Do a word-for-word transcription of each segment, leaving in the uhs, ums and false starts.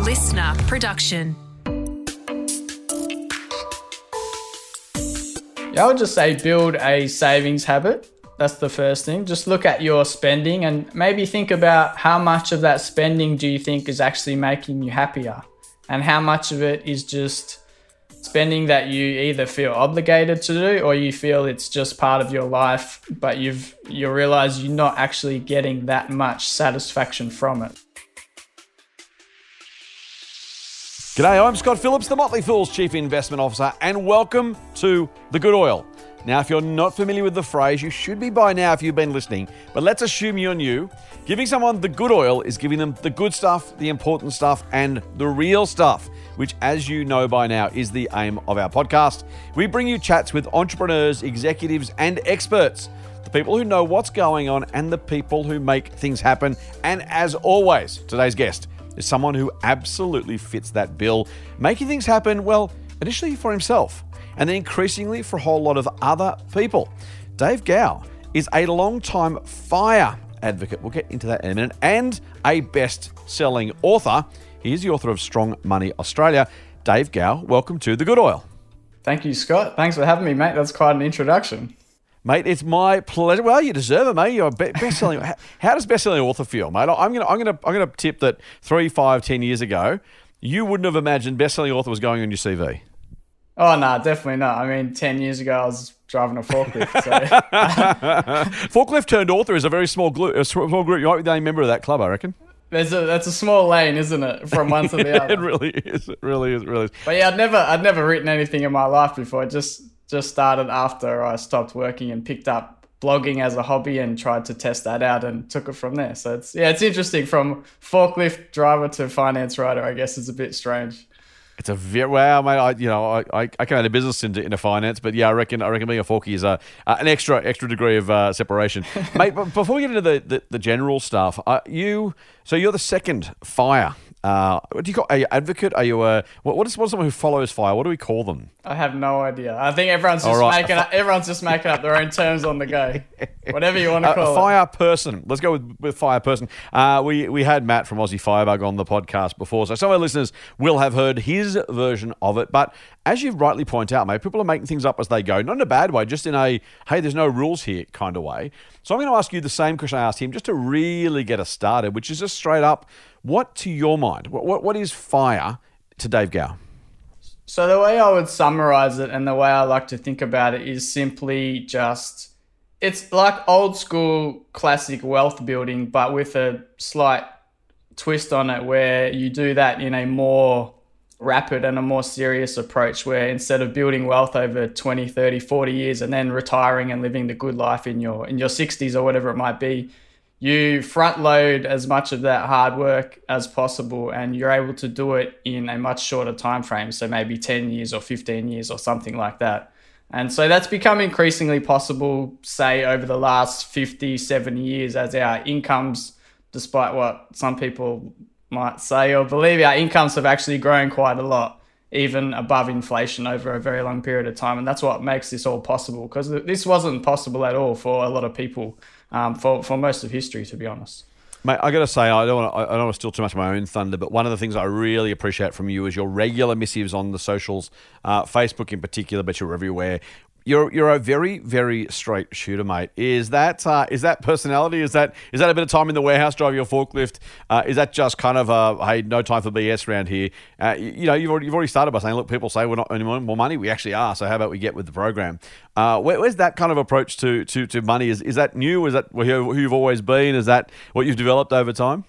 listener production. Yeah, I would just say build a savings habit. That's the first thing. Just look at your spending and maybe think about how much of that spending do you think is actually making you happier, and how much of it is just spending that you either feel obligated to do or you feel it's just part of your life, but you've you realize you're not actually getting that much satisfaction from it. G'day, I'm Scott Phillips, the Motley Fool's Chief Investment Officer, and welcome to The Good Oil. Now, if you're not familiar with the phrase, you should be by now if you've been listening, but let's assume you're new. Giving someone the good oil is giving them the good stuff, the important stuff, and the real stuff, which, as you know by now, is the aim of our podcast. We bring you chats with entrepreneurs, executives, and experts, the people who know what's going on and the people who make things happen. And as always, today's guest is someone who absolutely fits that bill, making things happen, well, initially for himself, and then increasingly for a whole lot of other people. Dave Gow is a long-time FIRE advocate, we'll get into that in a minute, and a best-selling author. He is the author of Strong Money Australia. Dave Gow, welcome to The Good Oil. Thank you, Scott. Thanks for having me, mate. That's quite an introduction. Mate, it's my pleasure. Well, you deserve it, mate. You're a best-selling. How does best-selling author feel, mate? I'm gonna, I'm gonna, I'm gonna tip that three, five, ten years ago, you wouldn't have imagined best-selling author was going on your C V. Oh, no, nah, definitely not. I mean, ten years ago, I was driving a forklift. So. Forklift turned author is a very small group. A small group. You might be the only member of that club, I reckon. There's a that's a small lane, isn't it, from one to the other? It really is. It really is. It really is. But yeah, I'd never, I'd never written anything in my life before. It just, just started after I stopped working and picked up blogging as a hobby and tried to test that out and took it from there. So it's yeah, it's interesting. From forklift driver to finance writer, I guess is a bit strange. It's a very well, mate. I, you know, I, I, I came out of business into, into finance, but yeah, I reckon, I reckon being a forky is a, uh, an extra, extra degree of uh, separation, mate. But before we get into the, the, the general stuff, uh, you, so you're the second FIRE. Uh, what do you call? Are you an advocate? Are you a what? What is, what is someone who follows FIRE? What do we call them? I have no idea. I think everyone's just right. making up, everyone's just making up their own terms on the go. Whatever you want to call a, a FIRE it. person. Let's go with, with FIRE person. Uh, we we had Matt from Aussie Firebug on the podcast before, so some of our listeners will have heard his version of it. But as you rightly point out, mate, people are making things up as they go, not in a bad way, just in a hey, there's no rules here kind of way. So I'm going to ask you the same question I asked him, just to really get us started, which is just straight up. What, to your mind, what, what what is FIRE to Dave Gow? So the way I would summarize it and the way I like to think about it is simply just, it's like old school classic wealth building, but with a slight twist on it where you do that in a more rapid and a more serious approach, where instead of building wealth over twenty, thirty, forty years and then retiring and living the good life in your in your sixties or whatever it might be, you front load as much of that hard work as possible, and you're able to do it in a much shorter time frame. So maybe ten years or fifteen years or something like that. And so that's become increasingly possible, say, over the last fifty, seventy years, as our incomes, despite what some people might say or believe, our incomes have actually grown quite a lot, even above inflation over a very long period of time. And that's what makes this all possible, because this wasn't possible at all for a lot of people. Um, for, for most of history, to be honest. Mate, I got to say, I don't want to, I don't want to steal too much of my own thunder, but one of the things I really appreciate from you is your regular missives on the socials, uh, Facebook in particular, but you're everywhere. You're you're a very, very straight shooter, mate. Is that uh, is that personality? Is that is that a bit of time in the warehouse driving your forklift? Uh, is that just kind of a hey, no time for B S around here? Uh, you, you know, you've already you've already started by saying, look, people say we're not earning more money. We actually are. So how about we get with the program? Uh, where, where's that kind of approach to to to money? Is is that new? Is that who you've always been? Is that what you've developed over time?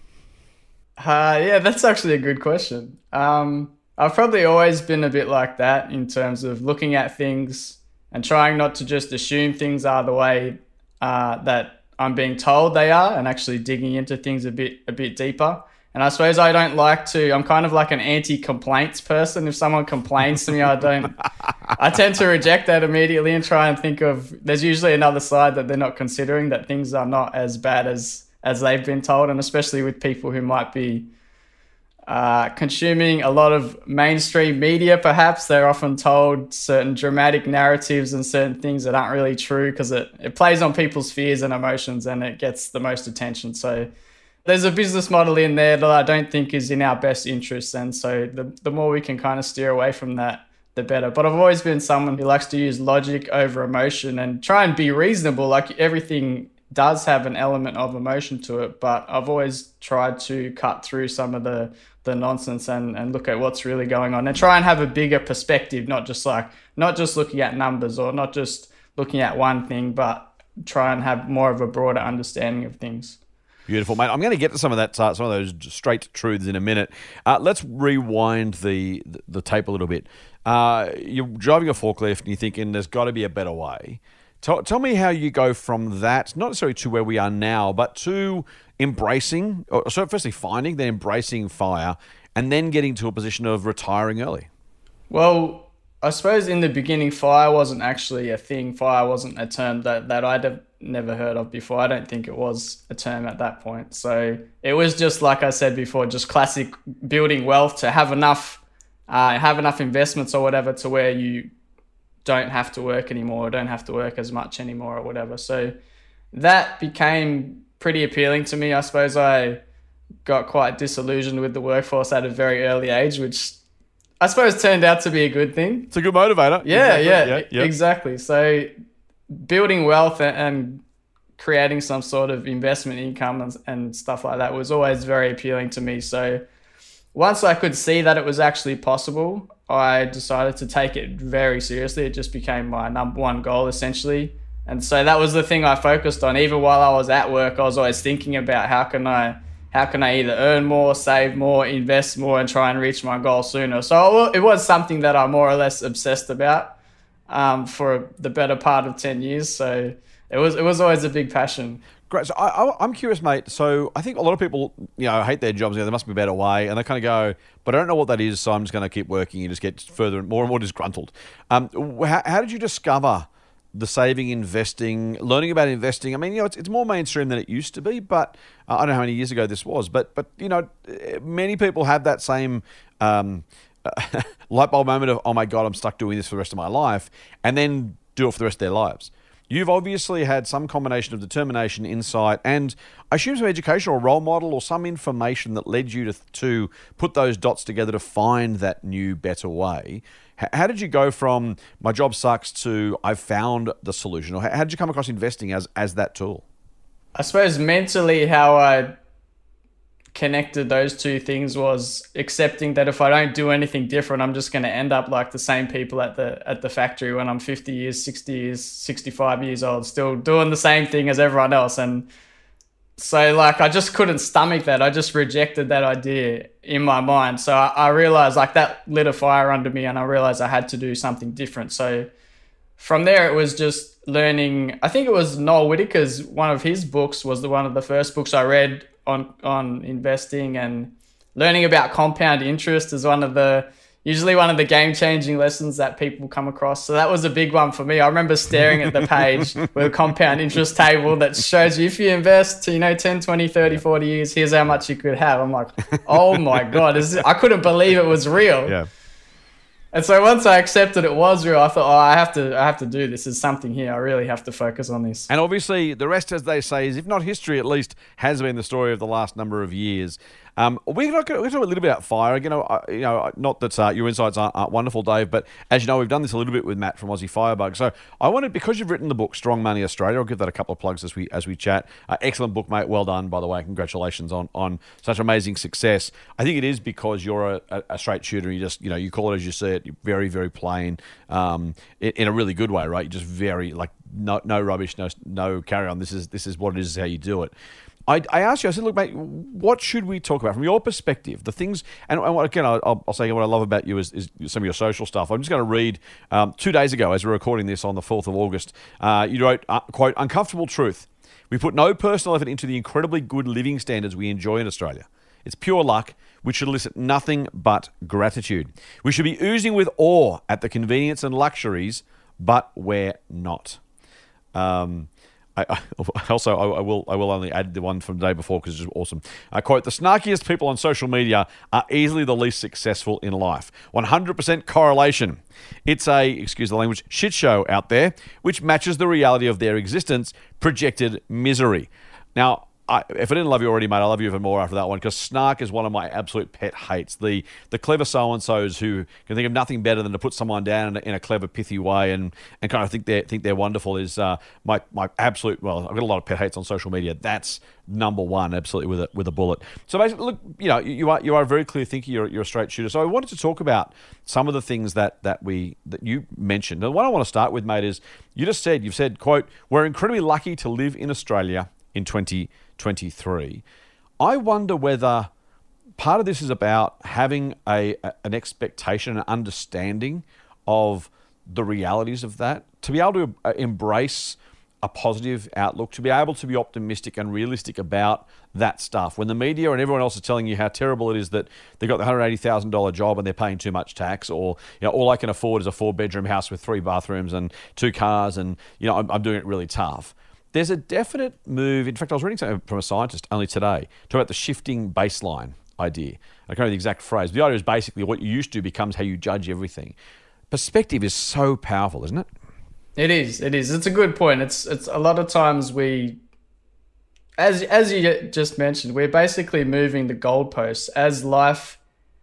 Uh, yeah, that's actually a good question. Um, I've probably always been a bit like that in terms of looking at things and trying not to just assume things are the way uh, that I'm being told they are, and actually digging into things a bit a bit deeper. And I suppose I don't like to, I'm kind of like an anti-complaints person. If someone complains to me, I don't, I tend to reject that immediately and try and think of, there's usually another side that they're not considering, that things are not as bad as, as they've been told. And especially with people who might be Uh, consuming a lot of mainstream media, perhaps, they're often told certain dramatic narratives and certain things that aren't really true, because it, it plays on people's fears and emotions and it gets the most attention. So there's a business model in there that I don't think is in our best interest. And so the, the more we can kind of steer away from that, the better. But I've always been someone who likes to use logic over emotion and try and be reasonable. Like everything does have an element of emotion to it, but I've always tried to cut through some of the, the nonsense and, and look at what's really going on and try and have a bigger perspective, not just like, not just looking at numbers or not just looking at one thing, but try and have more of a broader understanding of things. Beautiful, mate. I'm going to get to some of that, uh, some of those straight truths in a minute. Uh, let's rewind the the tape a little bit. Uh, you're driving a forklift and you're thinking there's got to be a better way. Tell, tell me how you go from that, not necessarily to where we are now, but to embracing, or so firstly finding, then embracing fire, and then getting to a position of retiring early. Well, I suppose in the beginning, fire wasn't actually a thing. Fire wasn't a term that, that I'd have never heard of before. I don't think it was a term at that point. So it was just, like I said before, just classic building wealth to have enough, uh, have enough investments or whatever to where you don't have to work anymore or don't have to work as much anymore or whatever. So that became pretty appealing to me. I suppose I got quite disillusioned with the workforce at a very early age, which I suppose turned out to be a good thing. It's a good motivator. Yeah, exactly. yeah, yeah, yeah, exactly. So building wealth and creating some sort of investment income and, and stuff like that was always very appealing to me. So once I could see that it was actually possible, I decided to take it very seriously. It just became my number one goal, essentially. And so that was the thing I focused on. Even while I was at work, I was always thinking about how can I how can I either earn more, save more, invest more, and try and reach my goal sooner. So it was something that I'm more or less obsessed about um, for the better part of ten years. So it was it was always a big passion. Great. So I, I, I'm curious, mate. So I think a lot of people, you know, hate their jobs. You know, there must be a better way, and they kind of go, "But I don't know what that is, so I'm just going to keep working." You just get further and more and more disgruntled. Um, how, how did you discover the saving, investing, learning about investing? I mean, you know, it's, it's more mainstream than it used to be, but uh, I don't know how many years ago this was, but but you know, many people have that same um, light bulb moment of, "Oh my God, I'm stuck doing this for the rest of my life," and then do it for the rest of their lives. You've obviously had some combination of determination, insight, and I assume some educational role model or some information that led you to to put those dots together to find that new, better way. H- how did you go from my job sucks to I've found the solution? Or how did you come across investing as as that tool? I suppose mentally how I connected those two things was accepting that if I don't do anything different, I'm just going to end up like the same people at the at the factory when I'm fifty years, sixty years, sixty-five years old, still doing the same thing as everyone else. And so like I just couldn't stomach that. I just rejected that idea in my mind. So I, I realized like that lit a fire under me, and I realized I had to do something different. So from there, it was just learning. I think it was Noel Whittaker's, one of his books was the one of the first books I read on on investing, and learning about compound interest is one of the usually one of the game-changing lessons that people come across. So that was a big one for me. I remember staring at the page with a compound interest table that shows you if you invest, you know, ten, twenty, thirty, forty years, here's how much you could have. I'm like, oh my God, is this, I couldn't believe it was real. Yeah. And so once I accepted it was real, I thought, oh, I have to I have to do this. There's something here. I really have to focus on this. And obviously, the rest, as they say, is, if not history, at least has been the story of the last number of years. Um, we're going to talk a little bit about fire. You know, uh, you know, not that uh, your insights aren't, aren't wonderful, Dave, but as you know, we've done this a little bit with Matt from Aussie Firebug. So I wanted, because you've written the book Strong Money Australia, I'll give that a couple of plugs as we as we chat. Uh, excellent book, mate. Well done, by the way. Congratulations on on such amazing success. I think it is because you're a, a, a straight shooter. You just, you know, you call it as you see it. You're very, very plain, um, in, in a really good way, right? You're just very like no no rubbish, no no carry on. This is this is what it is. How you do it. I, I asked you, I said, look, mate, what should we talk about from your perspective? The things, and, and again, I'll, I'll say what I love about you is, is some of your social stuff. I'm just going to read um, two days ago, as we're recording this on the fourth of August, uh, you wrote, uh, quote, "Uncomfortable truth. We put no personal effort into the incredibly good living standards we enjoy in Australia. It's pure luck, which should elicit nothing but gratitude. We should be oozing with awe at the convenience and luxuries, but we're not." Um... I, also, I, I will I will only add the one from the day before because it's just awesome. I quote, "The snarkiest people on social media are easily the least successful in life. one hundred percent correlation. It's a, excuse the language, shit show out there, which matches the reality of their existence, projected misery." Now, I, if I didn't love you already, mate, I love you even more after that one, because snark is one of my absolute pet hates. The the clever so-and-sos who can think of nothing better than to put someone down in a, in a clever, pithy way and, and kind of think they're, think they're wonderful is uh, my, my absolute, well, I've got a lot of pet hates on social media. That's number one, absolutely, with a, with a bullet. So basically, look, you know, you are you are a very clear thinker, you're, you're a straight shooter. So I wanted to talk about some of the things that, that, we, that you mentioned. And what I want to start with, mate, is you just said, you've said, quote, "We're incredibly lucky to live in Australia in twenty twenty-three. I wonder whether part of this is about having a, a an expectation, an understanding of the realities of that, to be able to embrace a positive outlook, to be able to be optimistic and realistic about that stuff. When the media and everyone else is telling you how terrible it is that they've got the one hundred eighty thousand dollars job and they're paying too much tax, or you know, all I can afford is a four-bedroom house with three bathrooms and two cars, and you know, I'm, I'm doing it really tough. There's a definite move. In fact, I was reading something from a scientist only today, talking about the shifting baseline idea. I can't remember the exact phrase. The idea is basically what you used to becomes how you judge everything. Perspective is so powerful, isn't it? It is. It is. It's a good point. It's it's a lot of times we, as as you just mentioned, we're basically moving the goalposts as life,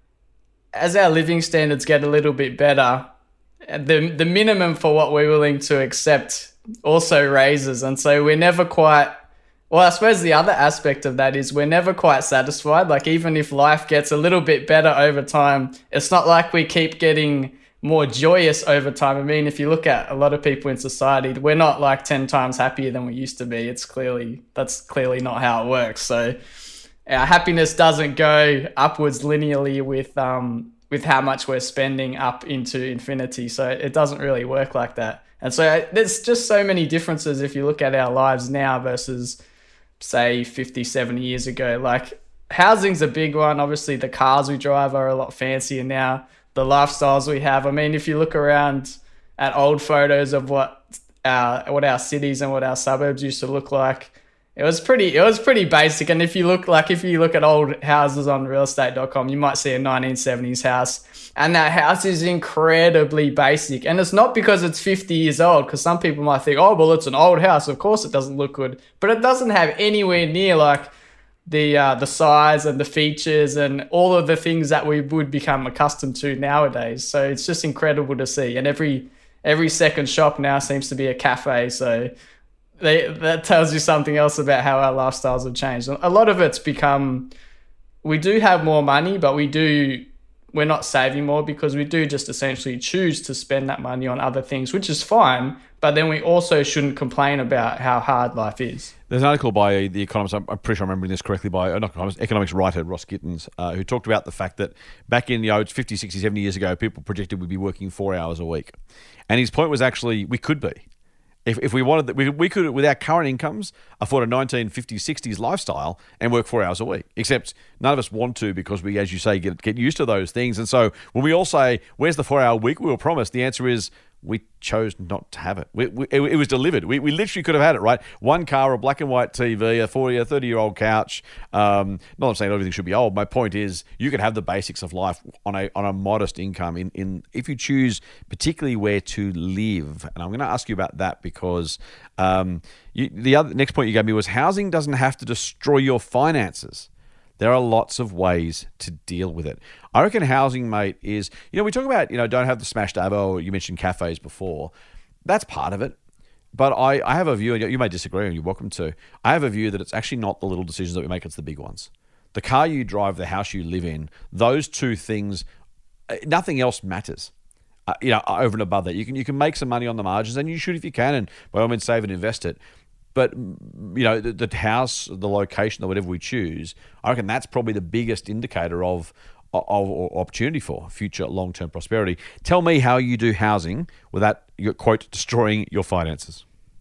as our living standards get a little bit better. The the minimum for what we're willing to accept also raises, and so we're never quite, well, I suppose the other aspect of that is we're never quite satisfied. Like, even if life gets a little bit better over time, it's not like we keep getting more joyous over time. I mean, if you look at a lot of people in society, we're not like ten times happier than we used to be. It's clearly, that's clearly not how it works. So our happiness doesn't go upwards linearly with um with how much we're spending up into infinity. So it doesn't really work like that. And so there's just so many differences if you look at our lives now versus, say, fifty, seventy years ago. Like, housing's a big one. Obviously, the cars we drive are a lot fancier now. The lifestyles we have. I mean, if you look around at old photos of what our what our cities and what our suburbs used to look like, it was pretty it was pretty basic. And if you look like if you look at old houses on real estate dot com, you might see a nineteen seventies house, and that house is incredibly basic. And it's not because it's fifty years old, because some people might think, oh, well, it's an old house, of course it doesn't look good, but it doesn't have anywhere near like the uh, the size and the features and all of the things that we would become accustomed to nowadays. So it's just incredible to see. And every every second shop now seems to be a cafe. So they, that tells you something else about how our lifestyles have changed. A lot of it's become, we do have more money, but we do, we're not saving more because we do just essentially choose to spend that money on other things, which is fine. But then we also shouldn't complain about how hard life is. There's an article by The Economist, I'm pretty sure I'm remembering this correctly, by an economist, economics writer, Ross Gittins, uh, who talked about the fact that back in, you know, fifty, sixty, seventy years ago, people predicted we'd be working four hours a week. And his point was actually, we could be. If if we wanted, that, we, we could, with our current incomes, afford a nineteen fifties, sixties lifestyle and work four hours a week. Except none of us want to, because we, as you say, get get used to those things. And so when we all say, where's the four-hour week we were promised? The answer is, we chose not to have it. We, we, it. It was delivered. We, we literally could have had it, right? One car, a black and white T V, a forty, a thirty-year-old couch. Um, not I'm saying everything should be old. My point is, you could have the basics of life on a on a modest income in, in if you choose particularly where to live. And I'm going to ask you about that because um, you, the other next point you gave me was housing doesn't have to destroy your finances. There are lots of ways to deal with it. I reckon housing, mate, is, you know, we talk about, you know, don't have the smashed avo, you mentioned cafes before. That's part of it. But I, I have a view, and you may disagree, and you're welcome to. I have a view that it's actually not the little decisions that we make, it's the big ones. The car you drive, the house you live in, those two things, nothing else matters. Uh, you know, over and above that. You can you can make some money on the margins, and you should if you can, and by all means save and invest it. But, you know, the, the house, the location, or whatever we choose, I reckon that's probably the biggest indicator of, of, of opportunity for future long-term prosperity. Tell me how you do housing without, your quote, destroying your finances.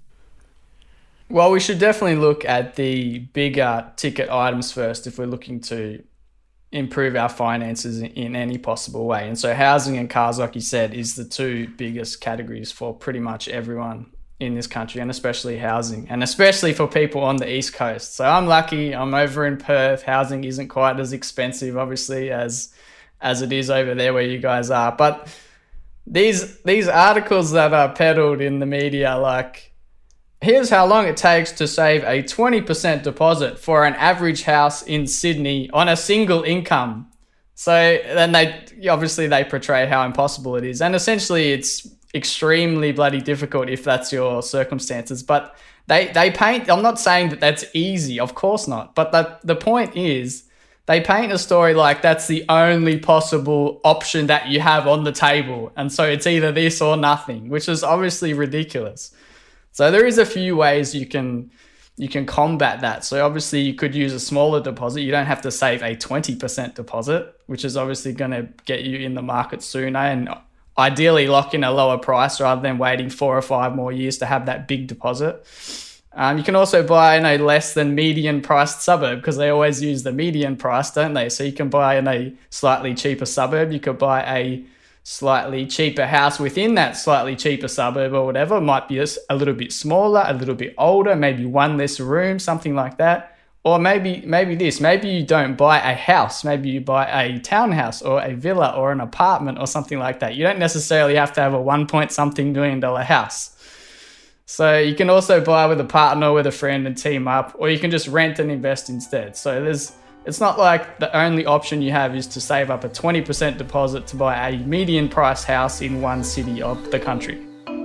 Well, we should definitely look at the bigger ticket items first if we're looking to improve our finances in, in any possible way. And so housing and cars, like you said, is the two biggest categories for pretty much everyone in this country, and especially housing, and especially for people on the East Coast. So I'm lucky, I'm over in Perth. Housing isn't quite as expensive, obviously, as as it is over there where you guys are. But these these articles that are peddled in the media, like here's how long it takes to save a twenty percent deposit for an average house in Sydney on a single income. So then they, obviously they portray how impossible it is. And essentially it's extremely bloody difficult if that's your circumstances. But they, they paint, I'm not saying that that's easy, of course not. But the, the point is, they paint a story like that's the only possible option that you have on the table. And so it's either this or nothing, which is obviously ridiculous. So there is a few ways you can you can combat that. So obviously you could use a smaller deposit. You don't have to save a twenty percent deposit, which is obviously going to get you in the market sooner and ideally lock in a lower price rather than waiting four or five more years to have that big deposit. Um, you can also buy in a less than median priced suburb because they always use the median price, don't they? So you can buy in a slightly cheaper suburb. You could buy a slightly cheaper house within that slightly cheaper suburb or whatever. It might be a little bit smaller, a little bit older, maybe one less room, something like that. Or maybe maybe this, maybe you don't buy a house. Maybe you buy a townhouse or a villa or an apartment or something like that. You don't necessarily have to have a one point something million dollar house. So you can also buy with a partner or with a friend and team up, or you can just rent and invest instead. So there's, it's not like the only option you have is to save up a twenty percent deposit to buy a median price house in one city of the country.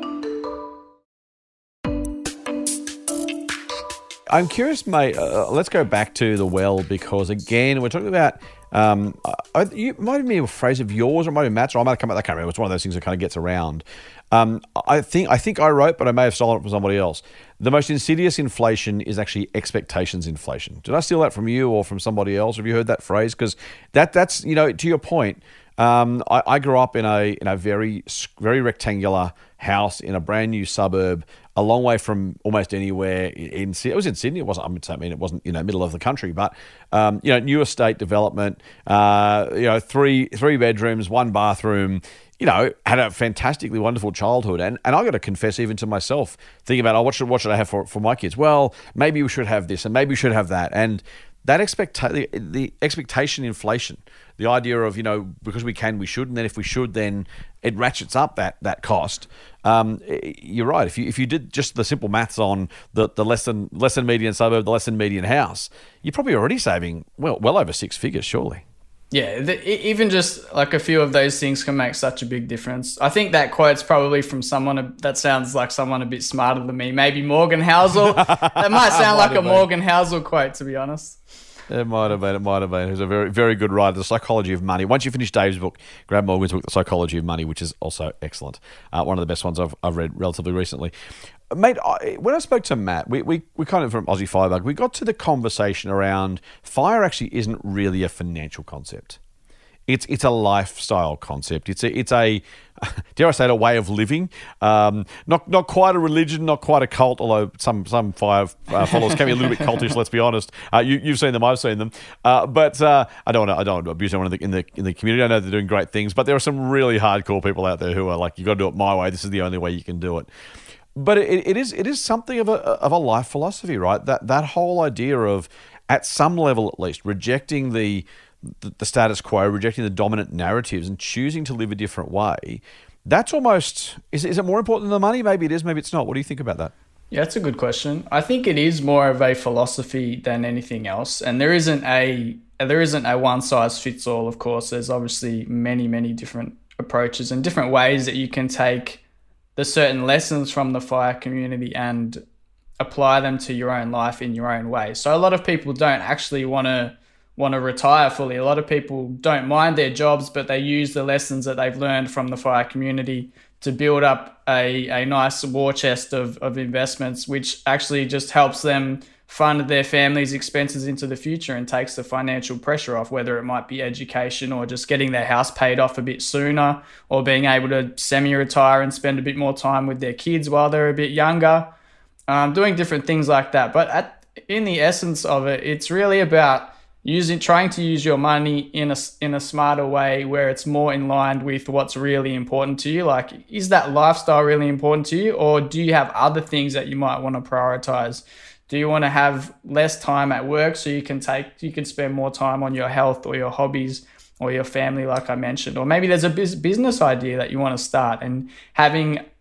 I'm curious, mate, uh, let's go back to the well, because again, we're talking about, um, uh, you might have been a phrase of yours, or it might be Matt's, or I might have come out, I can't remember. It's one of those things that kind of gets around. Um, I think I think I wrote, but I may have stolen it from somebody else. The most insidious inflation is actually expectations inflation. Did I steal that from you or from somebody else? Have you heard that phrase? Because that that's, you know, to your point, um, I, I grew up in a in a very very rectangular house in a brand new suburb, a long way from almost anywhere in Sydney. It was in Sydney. It wasn't. I mean, it wasn't, you know, middle of the country, but um, you know, new estate development. Uh, you know, three three bedrooms, one bathroom. You know, had a fantastically wonderful childhood. And and I got to confess, even to myself, thinking about, oh, what should, what should I have for, for my kids? Well, maybe we should have this and maybe we should have that. And that expecta- the, the expectation inflation, the idea of, you know, because we can, we should. And then if we should, then it ratchets up that that cost. Um, you're right. If you if you did just the simple maths on the, the less than less than median suburb, the less than median house, you're probably already saving, well, well over six figures, surely. Yeah, the, even just like a few of those things can make such a big difference. I think that quote's probably from someone that sounds like someone a bit smarter than me. Maybe Morgan Housel. That might sound might like a been. Morgan Housel quote, to be honest. It might have been. It might have been. He's a very, very good writer. The Psychology of Money. Once you finish Dave's book, grab Morgan's book, The Psychology of Money, which is also excellent. Uh, one of the best ones I've, I've read relatively recently. Mate, I, when I spoke to Matt, we, we, we kind of, from Aussie Firebug, we got to the conversation around FIRE actually isn't really a financial concept. It's it's a lifestyle concept. It's a, it's a dare I say it, a way of living. Um, not not quite a religion, not quite a cult, although some some FIRE uh, followers can be a little bit cultish, let's be honest. Uh, you, you've seen them, I've seen them. Uh, but uh, I don't want to I don't want to abuse anyone in the, in, the, in the community. I know they're doing great things, but there are some really hardcore people out there who are like, you got to do it my way. This is the only way you can do it. But it, it is it is something of a of a life philosophy, right? That that whole idea of, at some level at least, rejecting the The, the status quo, rejecting the dominant narratives and choosing to live a different way, that's almost, is, is it more important than the money? Maybe it is, maybe it's not. What do you think about that? Yeah, that's a good question. I think it is more of a philosophy than anything else. And there isn't a there isn't a one size fits all, of course. There's obviously many, many different approaches and different ways that you can take the certain lessons from the FIRE community and apply them to your own life in your own way. So a lot of people don't actually want to want to retire fully. A lot of people don't mind their jobs, but they use the lessons that they've learned from the FIRE community to build up a, a nice war chest of, of investments, which actually just helps them fund their family's expenses into the future and takes the financial pressure off, whether it might be education or just getting their house paid off a bit sooner, or being able to semi-retire and spend a bit more time with their kids while they're a bit younger, um, doing different things like that. But at, in the essence of it, it's really about using, trying to use your money in a, in a smarter way where it's more in line with what's really important to you. Like, is that lifestyle really important to you? Or do you have other things that you might want to prioritize? Do you want to have less time at work so you can take, you can spend more time on your health or your hobbies or your family, like I mentioned? Or maybe there's a business idea that you want to start, and having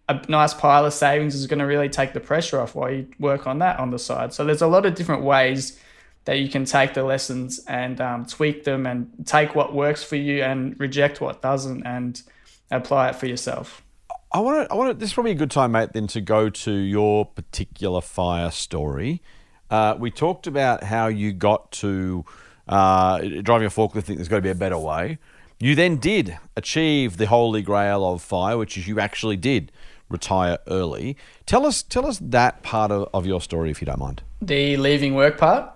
a nice pile of savings is going to really take the pressure off while you work on that on the side. So there's a lot of different ways that you can take the lessons and um, tweak them and take what works for you and reject what doesn't and apply it for yourself. I want to. I want to. This is probably a good time, mate, then to go to your particular fire story. Uh, we talked about how you got to uh, driving a forklift. Think there's got to be a better way. You then did achieve the holy grail of fire, which is you actually did retire early. Tell us. Tell us that part of, of your story, if you don't mind. The leaving work part.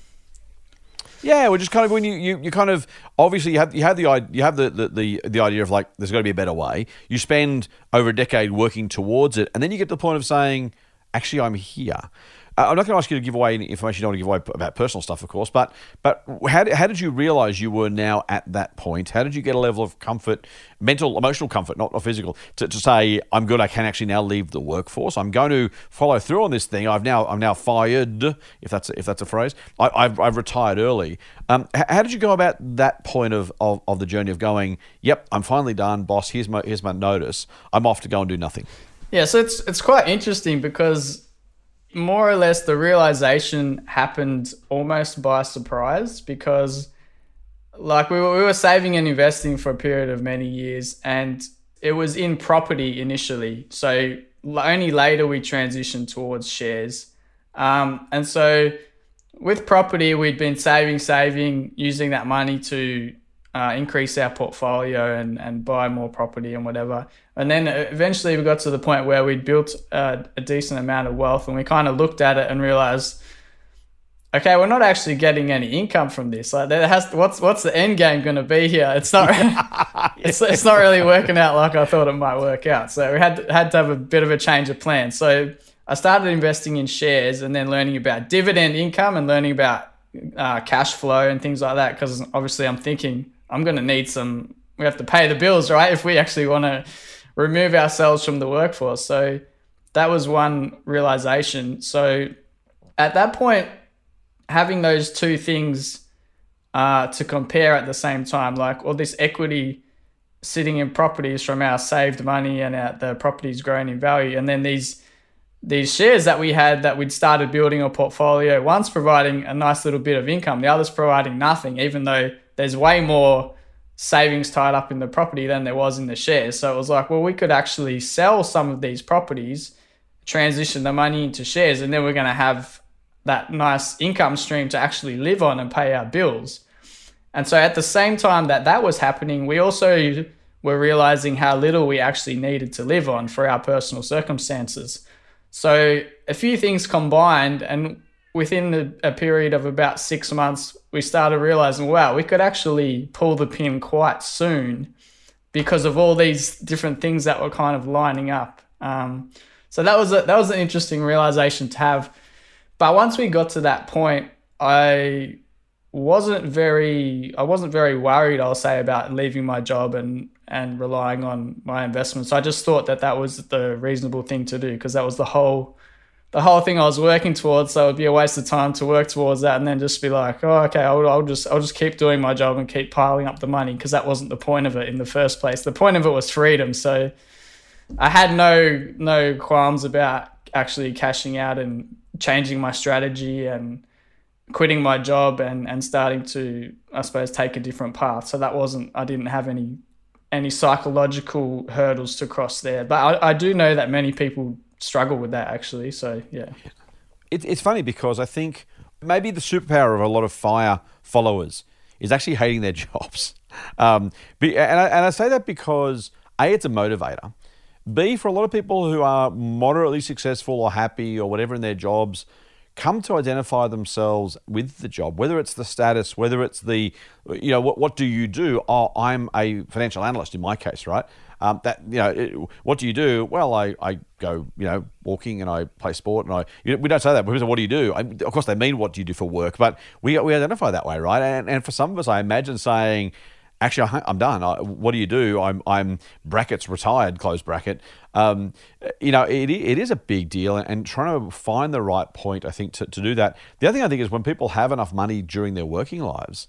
Yeah, well, just kind of when you, you, you kind of obviously you have you have the you have the, the, the, the idea of like there's got to be a better way. You spend over a decade working towards it, and then you get to the point of saying, actually, I'm here. Uh, I'm not going to ask you to give away any information you don't want to give away about personal stuff, of course. But but how did, how did you realize you were now at that point? How did you get a level of comfort, mental, emotional comfort, not, not physical, to, to say I'm good? I can actually now leave the workforce. I'm going to follow through on this thing. I've now I'm now fired, if that's if that's a phrase. I, I've I've retired early. Um, how did you go about that point of, of, of the journey of going? Yep, I'm finally done, boss. Here's my here's my notice. I'm off to go and do nothing. Yeah, so it's it's quite interesting because more or less the realization happened almost by surprise because like we were, we were saving and investing for a period of many years and it was in property initially. So only later we transitioned towards shares. Um, and so with property, we'd been saving, saving, using that money to uh, increase our portfolio and, and buy more property and whatever. And then eventually we got to the point where we'd built a, a decent amount of wealth and we kind of looked at it and realized, okay, we're not actually getting any income from this. Like, there has to, what's what's the end game going to be here? It's not it's it's not really working out like I thought it might work out. So we had to, had to have a bit of a change of plan. So I started investing in shares and then learning about dividend income and learning about uh, cash flow and things like that. Because obviously I'm thinking I'm going to need some. We have to pay the bills, right? If we actually want to remove ourselves from the workforce. So that was one realization. So at that point, having those two things uh, to compare at the same time, like all this equity sitting in properties from our saved money and our, the properties growing in value, and then these these shares that we had that we'd started building a portfolio, one's providing a nice little bit of income, the other's providing nothing, even though there's way more savings tied up in the property than there was in the shares. So it was like, well, we could actually sell some of these properties, transition the money into shares, and then we're going to have that nice income stream to actually live on and pay our bills. And so at the same time that that was happening, we also were realizing how little we actually needed to live on for our personal circumstances. So a few things combined, and within the, a period of about six months, we started realizing, wow, we could actually pull the pin quite soon because of all these different things that were kind of lining up. Um, so that was a, that was an interesting realization to have. But once we got to that point, I wasn't very I wasn't very worried, I'll say, about leaving my job and and relying on my investments. I just thought that that was the reasonable thing to do because that was the whole the whole thing I was working towards. So it would be a waste of time to work towards that and then just be like, oh, okay, I'll, I'll just I'll just keep doing my job and keep piling up the money, because that wasn't the point of it in the first place. The point of it was freedom. So I had no no qualms about actually cashing out and changing my strategy and quitting my job and, and starting to, I suppose, take a different path. So that wasn't, I didn't have any any psychological hurdles to cross there. But I, I do know that many people struggle with that actually. So yeah. It, it's funny because I think maybe the superpower of a lot of FIRE followers is actually hating their jobs. Um, and, I, and I say that because A, it's a motivator. B, for a lot of people who are moderately successful or happy or whatever in their jobs, come to identify themselves with the job, whether it's the status, whether it's the, you know, what what do you do? Oh, I'm a financial analyst in my case, right? Um, that, you know, it, what do you do? Well, I, I go, you know, walking and I play sport and I, you know, we don't say that, but we say, what do you do? I, of course, they mean, what do you do for work? But we we identify that way, right? And, and for some of us, I imagine saying, actually, I'm done. I, what do you do? I'm I'm brackets retired, close bracket. Um, you know, it it is a big deal, and, and trying to find the right point, I think, to, to do that. The other thing I think is when people have enough money during their working lives,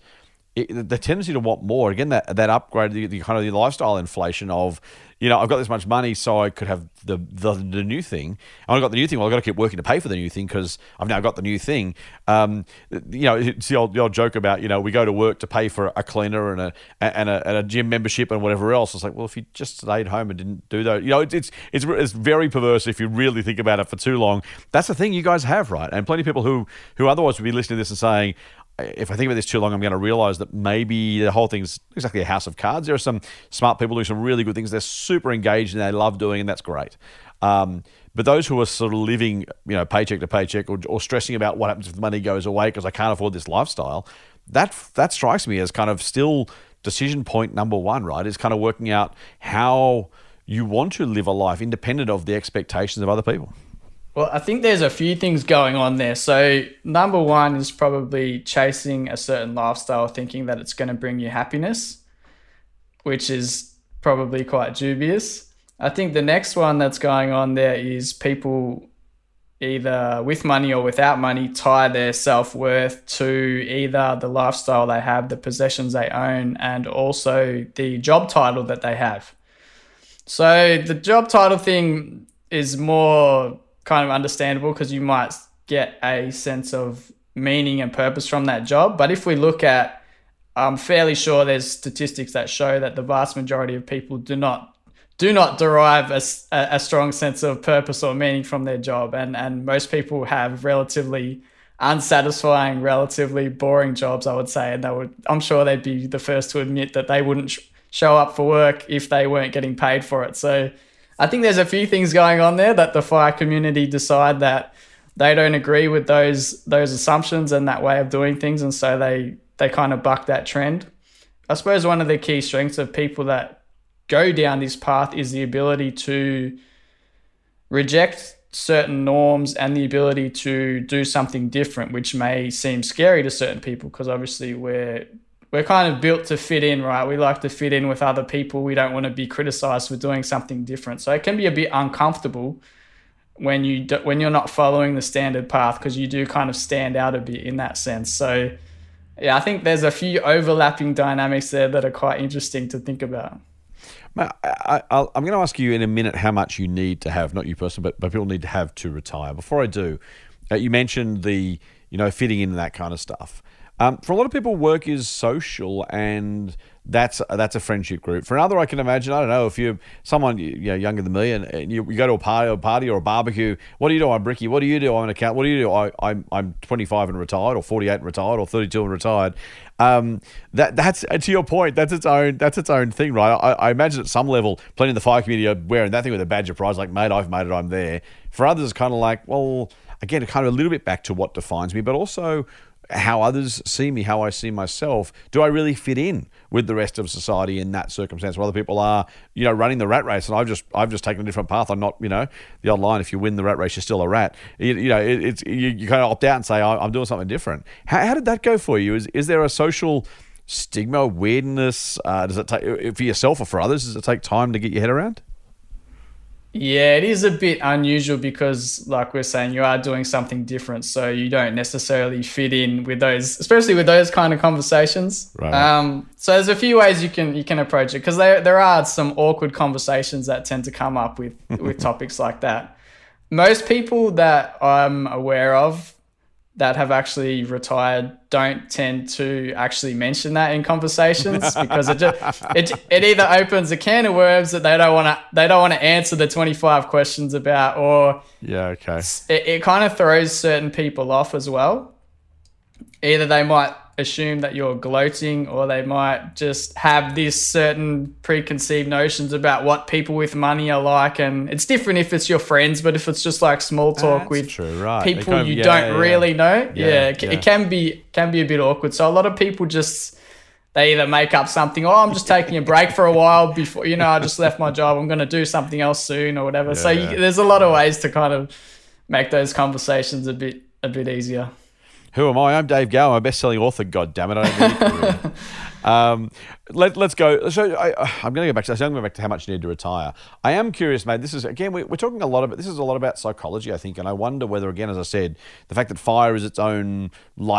it, the tendency to want more. Again, that that upgrade, the, the kind of the lifestyle inflation of, you know, I've got this much money, so I could have the the, the new thing. And I've got the new thing. Well, I've got to keep working to pay for the new thing because I've now got the new thing. Um, you know, it's the old, the old joke about, you know, we go to work to pay for a cleaner and a and a, and a gym membership and whatever else. It's like, well, if you just stayed home and didn't do that, you know, it's it's it's, it's very perverse if you really think about it for too long. That's the thing you guys have, right? And plenty of people who who otherwise would be listening to this and saying, if I think about this too long, I'm going to realize that maybe the whole thing's exactly a house of cards. There are some smart people doing some really good things. They're super engaged and they love doing, and that's great. Um, but those who are sort of living, you know, paycheck to paycheck, or, or stressing about what happens if the money goes away because I can't afford this lifestyle, that that strikes me as kind of still decision point number one, right? Is kind of working out how you want to live a life independent of the expectations of other people. Well, I think there's a few things going on there. So number one is probably chasing a certain lifestyle, thinking that it's going to bring you happiness, which is probably quite dubious. I think the next one that's going on there is people either with money or without money tie their self-worth to either the lifestyle they have, the possessions they own, and also the job title that they have. So the job title thing is more kind of understandable because you might get a sense of meaning and purpose from that job. But if we look at, I'm fairly sure there's statistics that show that the vast majority of people do not do not derive a, a strong sense of purpose or meaning from their job. And, and most people have relatively unsatisfying, relatively boring jobs, I would say. And they would, I'm sure they'd be the first to admit that they wouldn't sh- show up for work if they weren't getting paid for it. So I think there's a few things going on there that the FIRE community decide that they don't agree with those those assumptions and that way of doing things, and so they they kind of buck that trend. I suppose one of the key strengths of people that go down this path is the ability to reject certain norms and the ability to do something different, which may seem scary to certain people because obviously we're We're kind of built to fit in, right? We like to fit in with other people. We don't want to be criticized for doing something different. So it can be a bit uncomfortable when, you do, when you're not following the standard path because you do kind of stand out a bit in that sense. So yeah, I think there's a few overlapping dynamics there that are quite interesting to think about. Matt, I, I, I'm going to ask you in a minute how much you need to have, not you personally, but, but people need to have to retire. Before I do, uh, you mentioned the, you know, fitting in and that kind of stuff. Um, for a lot of people, work is social, and that's that's a friendship group. For another, I can imagine, I don't know, if you're someone you know, younger than me and, and you, you go to a party, or a party or a barbecue, what do you do? I'm Bricky. What do you do? I'm an accountant. What do you do? I, I'm I'm twenty-five and retired, or forty-eight and retired, or thirty-two and retired. Um, that that's to your point. That's its own. That's its own thing, right? I, I imagine at some level, plenty of the FIRE community are wearing that thing with a badge of pride, like, mate, I've made it. I'm there. For others, it's kind of like, well, again, kind of a little bit back to what defines me, but also how others see me, how I see myself. Do I really fit in with the rest of society in that circumstance where other people are, you know, running the rat race, and I've just I've just taken a different path. I'm not, you know, the old line, if you win the rat race, you're still a rat. You, you know, it, it's you, you kind of opt out and say, I'm doing something different. How, how did that go for you? Is is there a social stigma, weirdness? Uh, does it take, for yourself or for others, does it take time to get your head around? Yeah, it is a bit unusual because, like we're saying, you are doing something different, so you don't necessarily fit in with those, especially with those kind of conversations. Right. Um, so there's a few ways you can you can approach it because there there are some awkward conversations that tend to come up with with topics like that. Most people that I'm aware of that have actually retired don't tend to actually mention that in conversations because it just, it it either opens a can of worms that they don't want to they don't want to answer the twenty-five questions about, or yeah, okay, it, it kind of throws certain people off as well. Either they might assume that you're gloating, or they might just have this certain preconceived notions about what people with money are like. And it's different if it's your friends, but if it's just like small talk That's with true, right. people kind of, you yeah, don't yeah. really know, yeah, yeah, it, yeah. it can be can be a bit awkward. So a lot of people just, they either make up something, oh, I'm just taking a break for a while before, you know, I just left my job, I'm going to do something else soon or whatever. Yeah, so you, yeah. there's a lot of ways to kind of make those conversations a bit a bit easier. Who am I? I'm Dave Gower, a best-selling author. God damn it! I don't need a career. um, let, let's go. So I, I'm going to go back to. I'm going to go back to how much you need to retire. I am curious, mate. This is again. We, we're talking a lot about. This is a lot about psychology, I think, and I wonder whether, again, as I said, the fact that FIRE is its own life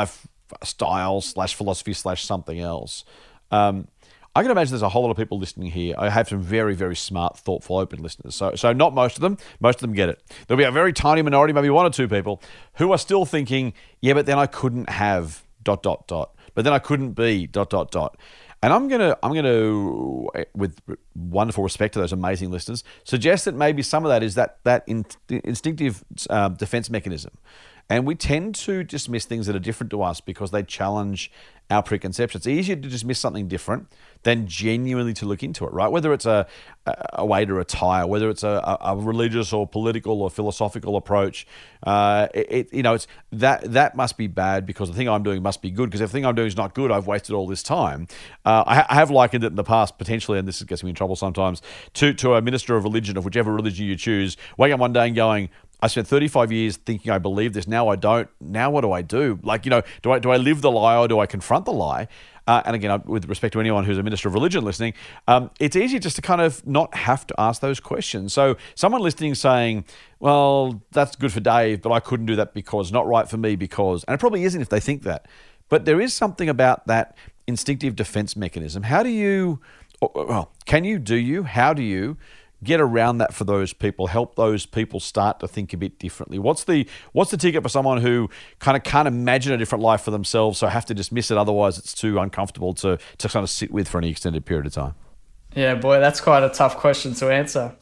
style slash philosophy slash something else. Um, I can imagine there's a whole lot of people listening here. I have some very, very smart, thoughtful, open listeners. So, so not most of them. Most of them get it. There'll be a very tiny minority, maybe one or two people, who are still thinking, yeah, but then I couldn't have dot, dot, dot. But then I couldn't be dot, dot, dot. And I'm gonna, I'm gonna, with wonderful respect to those amazing listeners, suggest that maybe some of that is that that in, instinctive uh, defense mechanism. And we tend to dismiss things that are different to us because they challenge our preconceptions. It's easier to dismiss something different than genuinely to look into it, right? Whether it's a, a way to retire, whether it's a, a religious or political or philosophical approach, uh, it, you know, it's that that must be bad because the thing I'm doing must be good. Because if the thing I'm doing is not good, I've wasted all this time. Uh, I, I have likened it in the past potentially, and this gets me in trouble sometimes, to to a minister of religion of whichever religion you choose, waking up one day and going, I spent thirty-five years thinking I believe this. Now I don't. Now what do I do? Like, you know, do I do I live the lie or do I confront the lie? Uh, and again, with respect to anyone who's a minister of religion listening, um, it's easy just to kind of not have to ask those questions. So someone listening saying, well, that's good for Dave, but I couldn't do that because, not right for me because, and it probably isn't if they think that. But there is something about that instinctive defense mechanism. How do you, well, can you, do you, how do you get around that for those people, help those people start to think a bit differently? What's the what's the ticket for someone who kind of can't imagine a different life for themselves, so have to dismiss it, otherwise it's too uncomfortable to, to kind of sit with for any extended period of time? Yeah, boy, that's quite a tough question to answer.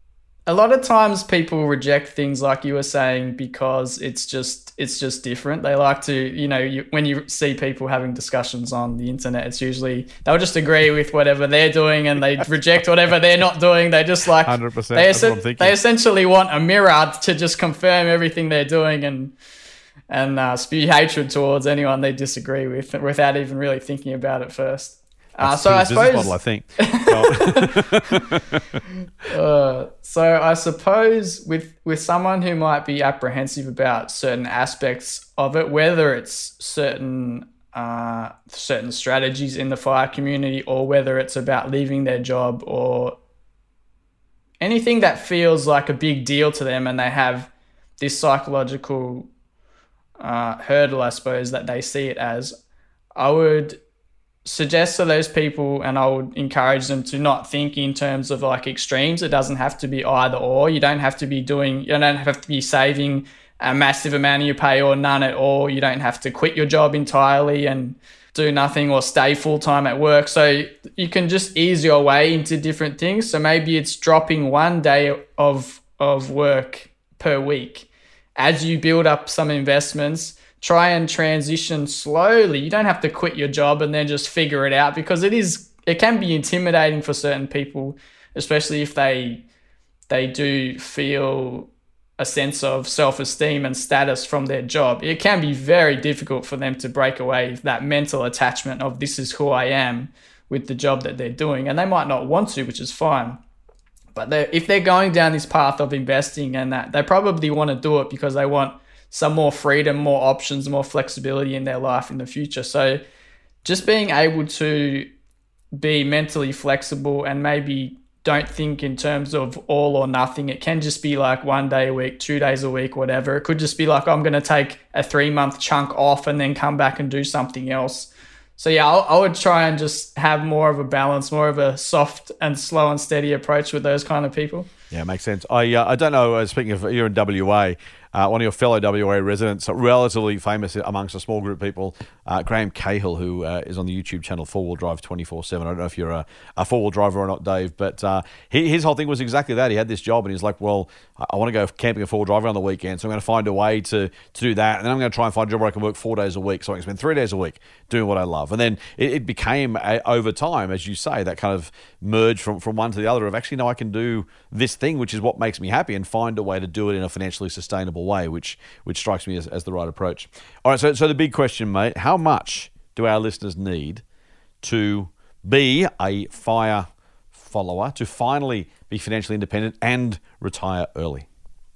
A lot of times people reject things like you were saying because it's just it's just different. They like to, you know, you, when you see people having discussions on the internet, it's usually they'll just agree with whatever they're doing and they reject whatever they're not doing. They just like one hundred percent. They, That's what I'm thinking. They essentially want a mirror to just confirm everything they're doing and and uh, spew hatred towards anyone they disagree with without even really thinking about it first. Uh, so I suppose, model, I think. uh, so I suppose with with someone who might be apprehensive about certain aspects of it, whether it's certain uh, certain strategies in the fire community, or whether it's about leaving their job, or anything that feels like a big deal to them, and they have this psychological uh, hurdle, I suppose, that they see it as, I would suggest to those people, and I would encourage them to not think in terms of like extremes. It doesn't have to be either or. You don't have to be doing, you don't have to be saving a massive amount of your pay or none at all. You don't have to quit your job entirely and do nothing or stay full-time at work. So you can just ease your way into different things. So maybe it's dropping one day of, of work per week. As you build up some investments, try and transition slowly. You don't have to quit your job and then just figure it out, because it is it can be intimidating for certain people, especially if they they do feel a sense of self-esteem and status from their job. It can be very difficult for them to break away with that mental attachment of this is who I am with the job that they're doing, and they might not want to, which is fine. But they're, if they're going down this path of investing and that, they probably want to do it because they want some more freedom, more options, more flexibility in their life in the future. So just being able to be mentally flexible and maybe don't think in terms of all or nothing. It can just be like one day a week, two days a week, whatever. It could just be like, I'm going to take a three month chunk off and then come back and do something else. So yeah, I'll, I would try and just have more of a balance, more of a soft and slow and steady approach with those kind of people. Yeah, makes sense. I uh, I don't know, uh, speaking of, you're in W A, uh, one of your fellow W A residents, relatively famous amongst a small group of people, uh, Graham Cahill, who uh, is on the YouTube channel Four Wheel Drive twenty-four seven. I don't know if you're a, a four-wheel driver or not, Dave, but uh, he, his whole thing was exactly that. He had this job and he's like, well, I want to go camping a four-wheel driver on the weekend, so I'm going to find a way to, to do that, and then I'm going to try and find a job where I can work four days a week, so I can spend three days a week doing what I love. And then it, it became, a, over time, as you say, that kind of merge from, from one to the other of actually, no, I can do this thing, which is what makes me happy, and find a way to do it in a financially sustainable way, which which strikes me as, as the right approach. All right, so so the big question, mate, how much do our listeners need to be a fire follower, to finally be financially independent and retire early?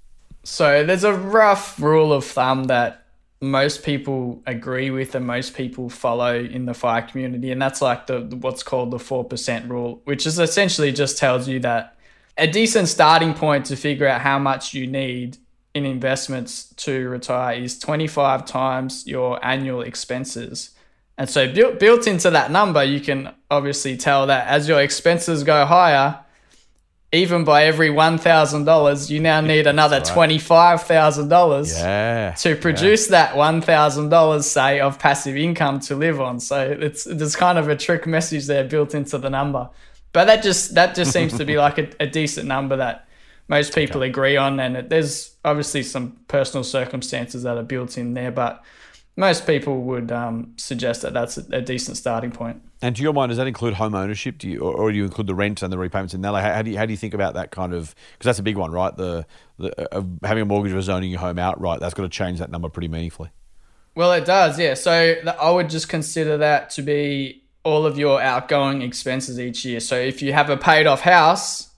So there's a rough rule of thumb that most people agree with and most people follow in the fire community, and that's like the what's called the four percent rule, which is essentially just tells you that a decent starting point to figure out how much you need in investments to retire is twenty-five times your annual expenses. And so built built into that number, you can obviously tell that as your expenses go higher, even by every one thousand dollars, you now need another right. twenty-five thousand dollars yeah, to produce yeah. that one thousand dollars, say, of passive income to live on. So it's there's kind of a trick message there built into the number. But that just that just seems to be like a, a decent number that most people okay. agree on. And it, there's obviously some personal circumstances that are built in there, but most people would um, suggest that that's a, a decent starting point. And to your mind, does that include home ownership? Do you, or, or do you include the rent and the repayments in that? Like, how, how do you how do you think about that kind of? Because that's a big one, right? The, the uh, having a mortgage or zoning your home outright, that's got to change that number pretty meaningfully. Well, it does, yeah. So the, I would just consider that to be all of your outgoing expenses each year. So if you have a paid off house,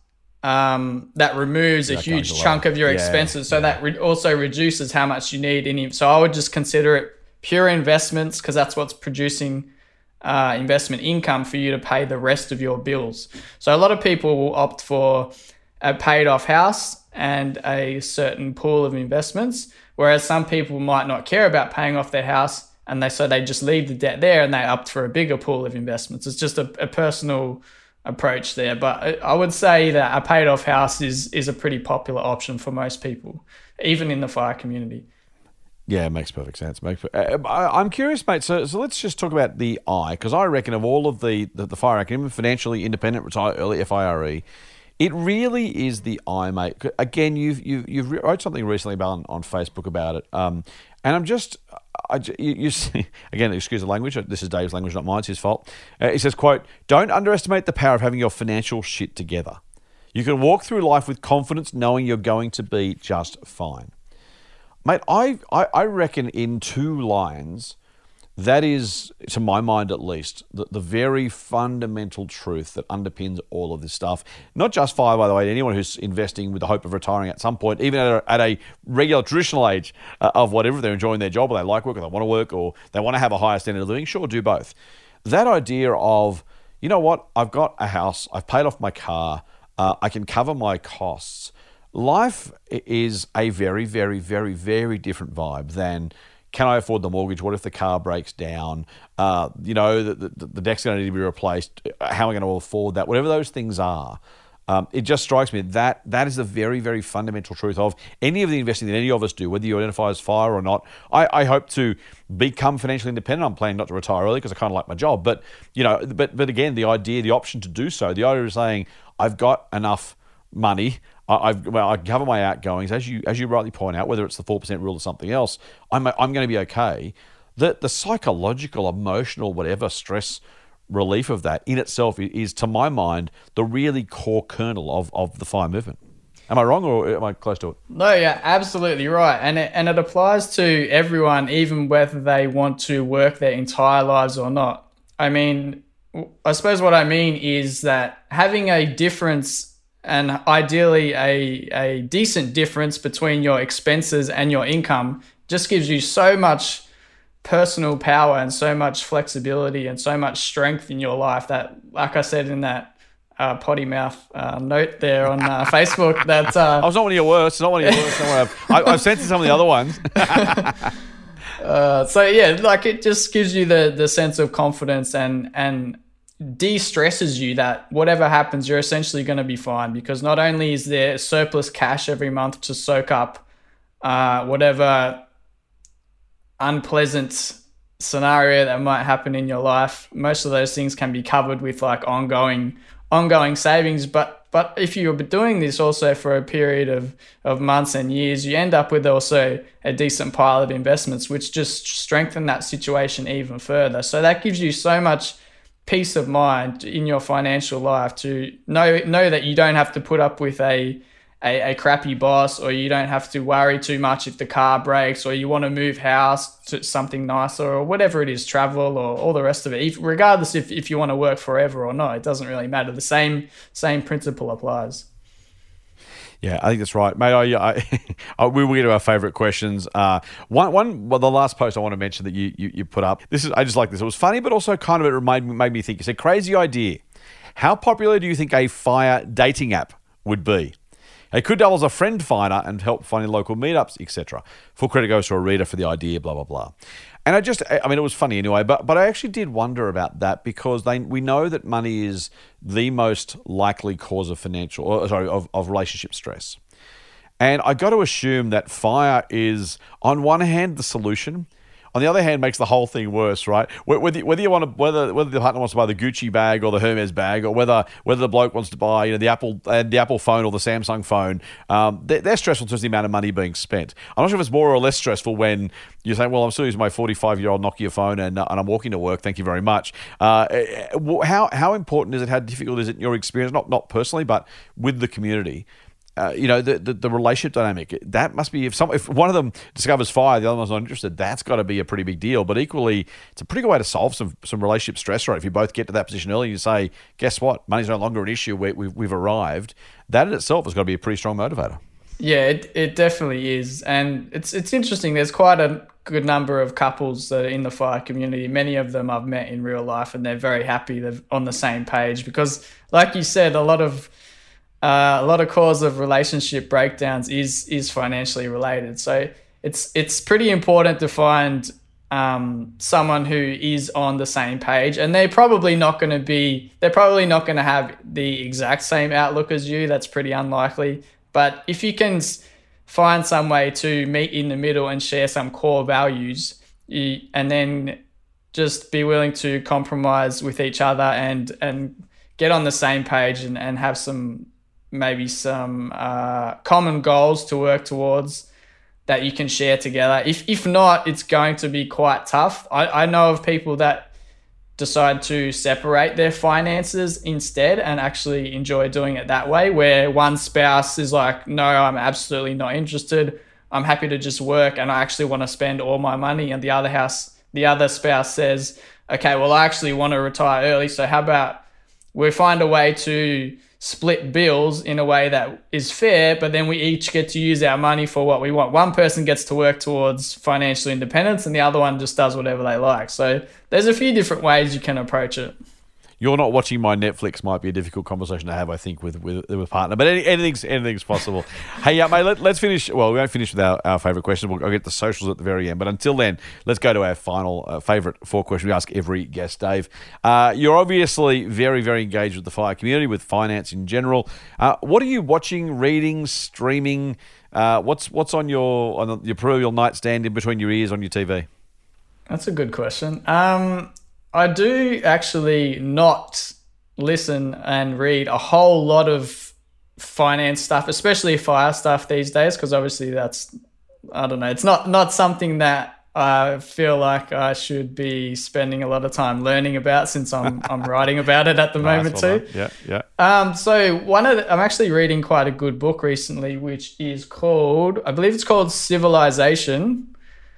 um, that removes that a huge chunk of your yeah, expenses. So yeah. that re- also reduces how much you need in. So I would just consider it pure investments, because that's what's producing uh, investment income for you to pay the rest of your bills. So a lot of people will opt for a paid off house and a certain pool of investments, whereas some people might not care about paying off their house, and they so they just leave the debt there and they opt for a bigger pool of investments. It's just a, a personal approach there. But I would say that a paid off house is is a pretty popular option for most people, even in the FIRE community. Yeah, it makes perfect sense. Makes, uh, I'm curious, mate. So, so let's just talk about the I, because I reckon of all of the the, the FIRE acronym, financially independent, retire early, F I R E, it really is the I, mate. Again, you've you've you've wrote something recently about on, on Facebook about it, um, and I'm just, I you, you see, again, excuse the language. This is Dave's language, not mine. It's his fault. Uh, he says, "quote Don't underestimate the power of having your financial shit together. You can walk through life with confidence, knowing you're going to be just fine." Mate, I, I, I reckon in two lines, that is, to my mind at least, the, the very fundamental truth that underpins all of this stuff. Not just FIRE, by the way, anyone who's investing with the hope of retiring at some point, even at a, at a regular traditional age uh, of whatever, they're enjoying their job or they like work or they want to work or they want to have a higher standard of living, sure, do both. That idea of, you know what, I've got a house, I've paid off my car, uh, I can cover my costs. Life is a very, very, very, very different vibe than, can I afford the mortgage? What if the car breaks down? Uh, you know, the, the, the deck's going to need to be replaced. How am I going to afford that? Whatever those things are, um, it just strikes me that that is the very, very fundamental truth of any of the investing that any of us do, whether you identify as FIRE or not. I, I hope to become financially independent. I'm planning not to retire early because I kind of like my job. But, you know, but but again, the idea, the option to do so, the idea of saying, I've got enough money, I've, well, I cover my outgoings, as you as you rightly point out, whether it's the four percent rule or something else, I'm I'm going to be okay. The, the psychological, emotional, whatever stress relief of that in itself is, to my mind, the really core kernel of, of the FIRE movement. Am I wrong or am I close to it? No, yeah, absolutely right. And it, and it applies to everyone, even whether they want to work their entire lives or not. I mean, I suppose what I mean is that having a difference, and ideally a, a decent difference between your expenses and your income, just gives you so much personal power and so much flexibility and so much strength in your life that, like I said in that uh, potty mouth uh, note there on uh, Facebook, that uh, I was not one of your worst, not one of your worst. I, I've sent to some of the other ones. uh, so yeah, like it just gives you the the sense of confidence and and. de-stresses you that whatever happens, you're essentially going to be fine, because not only is there surplus cash every month to soak up uh, whatever unpleasant scenario that might happen in your life, most of those things can be covered with like ongoing ongoing savings. But but if you're doing this also for a period of, of months and years, you end up with also a decent pile of investments, which just strengthen that situation even further. So that gives you so much peace of mind in your financial life to know know that you don't have to put up with a, a a crappy boss, or you don't have to worry too much if the car breaks, or you want to move house to something nicer, or whatever it is, travel or all the rest of it. If, regardless if, if you want to work forever or not, it doesn't really matter. The same same principle applies. Yeah, I think that's right, mate. I, I, we will get to our favourite questions. Uh, one, one, well, the last post I want to mention that you, you you put up. This is, I just like this. It was funny, but also kind of it made made me think. You said, "Crazy idea. How popular do you think a FIRE dating app would be? It could double as a friend finder and help finding local meetups, et cetera. Full credit goes to a reader for the idea, blah, blah, blah. And I just, I mean, it was funny anyway, but but I actually did wonder about that because they we know that money is the most likely cause of financial, or sorry, of, of relationship stress. And I got to assume that FIRE is, on one hand, the solution. On the other hand, makes the whole thing worse, right? Whether whether you want to, whether whether the partner wants to buy the Gucci bag or the Hermes bag, or whether whether the bloke wants to buy, you know, the Apple uh, the Apple phone or the Samsung phone, um, they're, they're stressful in terms of the amount of money being spent. I'm not sure if it's more or less stressful when you're saying, "Well, I'm still using my forty-five-year-old Nokia phone and uh, and I'm walking to work. Thank you very much." Uh, how how important is it? How difficult is it in your experience? Not not personally, but with the community. Uh, you know, the, the the relationship dynamic, that must be, if some if one of them discovers FIRE, the other one's not interested, that's got to be a pretty big deal. But equally, it's a pretty good way to solve some some relationship stress, right? If you both get to that position early, you say, guess what? Money's no longer an issue. We, we've, we've arrived. That in itself has got to be a pretty strong motivator. Yeah, it, it definitely is. And it's it's interesting. There's quite a good number of couples that are in the FIRE community. Many of them I've met in real life, and they're very happy they're on the same page because, like you said, a lot of Uh, a lot of cause of relationship breakdowns is is financially related. So it's it's pretty important to find um, someone who is on the same page, and they're probably not going to be they're probably not going to have the exact same outlook as you. That's pretty unlikely. But if you can find some way to meet in the middle and share some core values, you, and then just be willing to compromise with each other and and get on the same page and, and have some maybe some uh, common goals to work towards that you can share together. If if not, it's going to be quite tough. I, I know of people that decide to separate their finances instead and actually enjoy doing it that way, where one spouse is like, no, I'm absolutely not interested. I'm happy to just work and I actually want to spend all my money. And the other house, the other spouse says, okay, well, I actually want to retire early. So how about we find a way to split bills in a way that is fair, but then we each get to use our money for what we want. One person gets to work towards financial independence and the other one just does whatever they like. So there's a few different ways you can approach it. You're not watching my Netflix might be a difficult conversation to have, I think, with with, with a partner. But any, anything's anything's possible. Hey, yeah, mate, let, let's finish. Well, we won't finish with our, our favourite question. We'll I'll get the socials at the very end. But until then, let's go to our final uh, favourite four questions we ask every guest, Dave. Uh, you're obviously very, very engaged with the FIRE community, with finance in general. Uh, what are you watching, reading, streaming? Uh, what's what's on your on your proverbial nightstand in between your ears on your T V? That's a good question. Um. I do actually not listen and read a whole lot of finance stuff, especially FIRE stuff these days, because obviously that's, I don't know, it's not, not something that I feel like I should be spending a lot of time learning about since I'm I'm writing about it at the nice, moment well too. Yeah, yeah. Um, so one of the, I'm actually reading quite a good book recently, which is called, I believe it's called Civilization,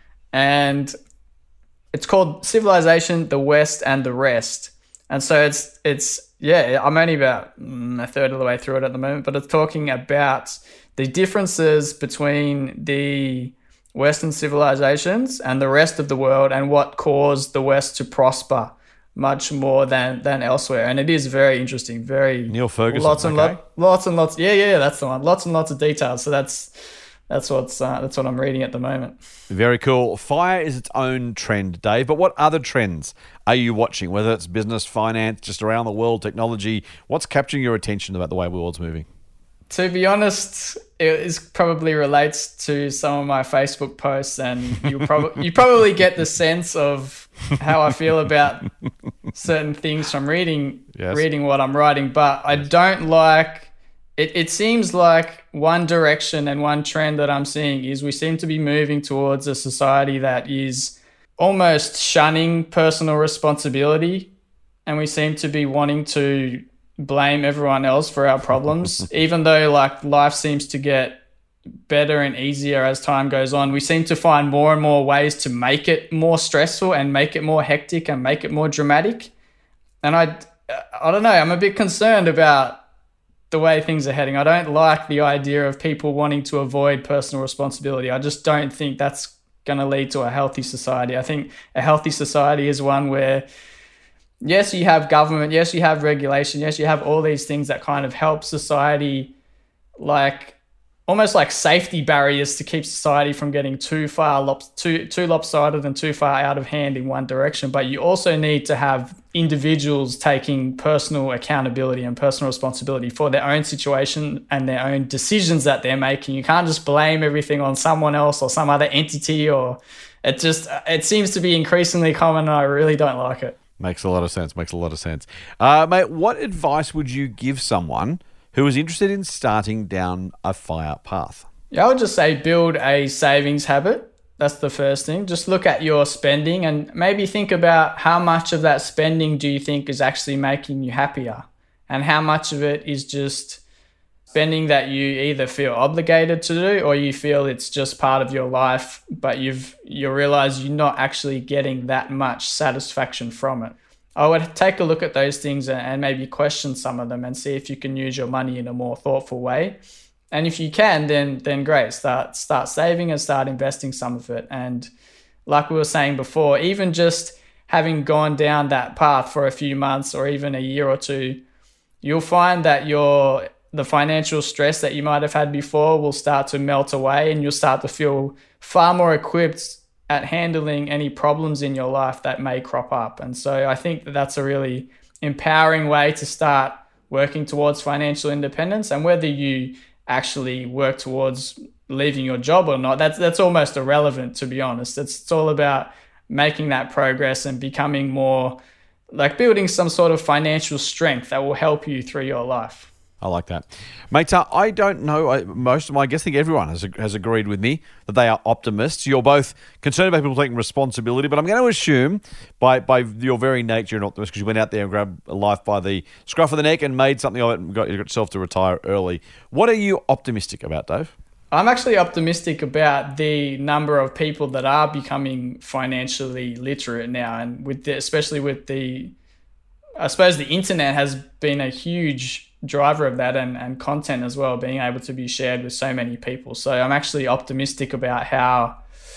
and it's called Civilization, the West and the Rest. And so it's, it's yeah, I'm only about mm, a third of the way through it at the moment, but it's talking about the differences between the Western civilizations and the rest of the world and what caused the West to prosper much more than, than elsewhere. And it is very interesting, very... Neil Ferguson, lots and okay. lot, lots and lots. Yeah, yeah, that's the one. Lots and lots of details. So that's... That's what's uh, that's what I'm reading at the moment. Very cool. FIRE is its own trend, Dave. But what other trends are you watching? Whether it's business, finance, just around the world, technology. What's capturing your attention about the way the world's moving? To be honest, it is probably relates to some of my Facebook posts, and you probably you probably get the sense of how I feel about certain things from reading yes. reading what I'm writing. But I don't like. It, it seems like one direction and one trend that I'm seeing is we seem to be moving towards a society that is almost shunning personal responsibility, and we seem to be wanting to blame everyone else for our problems. Even though like life seems to get better and easier as time goes on, we seem to find more and more ways to make it more stressful and make it more hectic and make it more dramatic. And I, I don't know, I'm a bit concerned about the way things are heading. I don't like the idea of people wanting to avoid personal responsibility. I just don't think that's going to lead to a healthy society. I think a healthy society is one where, yes, you have government, yes, you have regulation, yes, you have all these things that kind of help society like almost like safety barriers to keep society from getting too far lop- too too lopsided and too far out of hand in one direction. But you also need to have individuals taking personal accountability and personal responsibility for their own situation and their own decisions that they're making. You can't just blame everything on someone else or some other entity, or it just it seems to be increasingly common, and I really don't like it. Makes a lot of sense. Makes a lot of sense. Uh, mate, what advice would you give someone who is interested in starting down a FIRE path? Yeah, I would just say build a savings habit. That's the first thing. Just look at your spending and maybe think about how much of that spending do you think is actually making you happier, and how much of it is just spending that you either feel obligated to do or you feel it's just part of your life, but you've you realize you're not actually getting that much satisfaction from it. I would take a look at those things and maybe question some of them and see if you can use your money in a more thoughtful way. And if you can, then then great. Start start saving and start investing some of it. And like we were saying before, even just having gone down that path for a few months or even a year or two, you'll find that your the financial stress that you might have had before will start to melt away, and you'll start to feel far more equipped at handling any problems in your life that may crop up. And so I think that that's a really empowering way to start working towards financial independence. And whether you actually work towards leaving your job or not, that's that's almost irrelevant, to be honest. It's, it's all about making that progress and becoming more, like building some sort of financial strength that will help you through your life. I like that. Mate, uh, I don't know, I, most of my, I guess I think everyone has, has agreed with me that they are optimists. You're both concerned about people taking responsibility, but I'm going to assume by, by your very nature you're an optimist because you went out there and grabbed life by the scruff of the neck and made something of it and got, you got yourself to retire early. What are you optimistic about, Dave? I'm actually optimistic about the number of people that are becoming financially literate now, and with the, especially with the, I suppose the internet has been a huge driver of that, and, and content as well, being able to be shared with so many people. So I'm actually optimistic about how,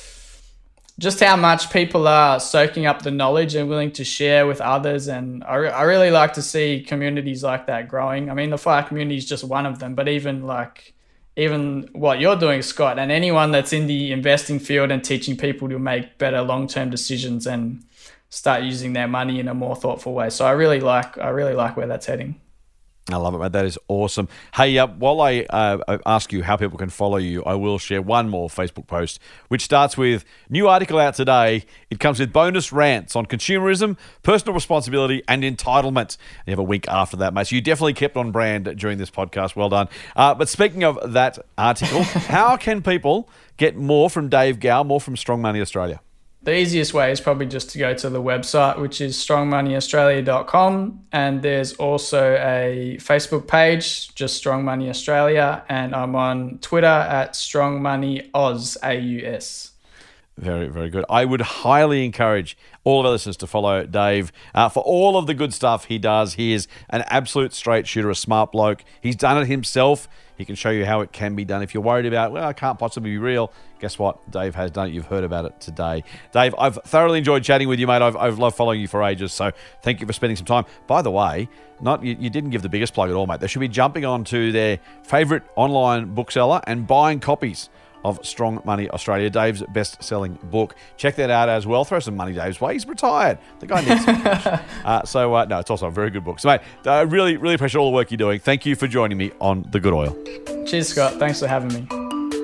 just how much people are soaking up the knowledge and willing to share with others. And I, re- I really like to see communities like that growing. I mean, the FIRE community is just one of them, but even like, even what you're doing, Scott, and anyone that's in the investing field and teaching people to make better long-term decisions and start using their money in a more thoughtful way. So I really like, I really like where that's heading. I love it, mate. That is awesome. Hey, uh, while I uh, ask you how people can follow you, I will share one more Facebook post, which starts with, new article out today. It comes with bonus rants on consumerism, personal responsibility, and entitlement. And you have a week after that, mate. So you definitely kept on brand during this podcast. Well done. Uh, but speaking of that article, how can people get more from Dave Gow, more from Strong Money Australia? The easiest way is probably just to go to the website, which is strong money australia dot com. And there's also a Facebook page, just Strong Money Australia. And I'm on Twitter at Strong Money Aus, A U S. Very, very good. I would highly encourage all of our listeners to follow Dave uh, for all of the good stuff he does. He is an absolute straight shooter, a smart bloke. He's done it himself. He can show you how it can be done. If you're worried about, well, I can't possibly be real, guess what? Dave has done it. You've heard about it today. Dave, I've thoroughly enjoyed chatting with you, mate. I've, I've loved following you for ages, so thank you for spending some time. By the way, not you, you didn't give the biggest plug at all, mate. They should be jumping on to their favourite online bookseller and buying copies of Strong Money Australia, Dave's best-selling book. Check that out as well. Throw some money Dave's way. He's retired. The guy needs some cash. Uh, so, uh, no, it's also a very good book. So, mate, I uh, really, really appreciate all the work you're doing. Thank you for joining me on The Good Oil. Cheers, Scott. Thanks for having me.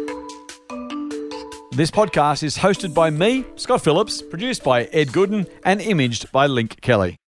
This podcast is hosted by me, Scott Phillips, produced by Ed Gooden, and imaged by Link Kelly.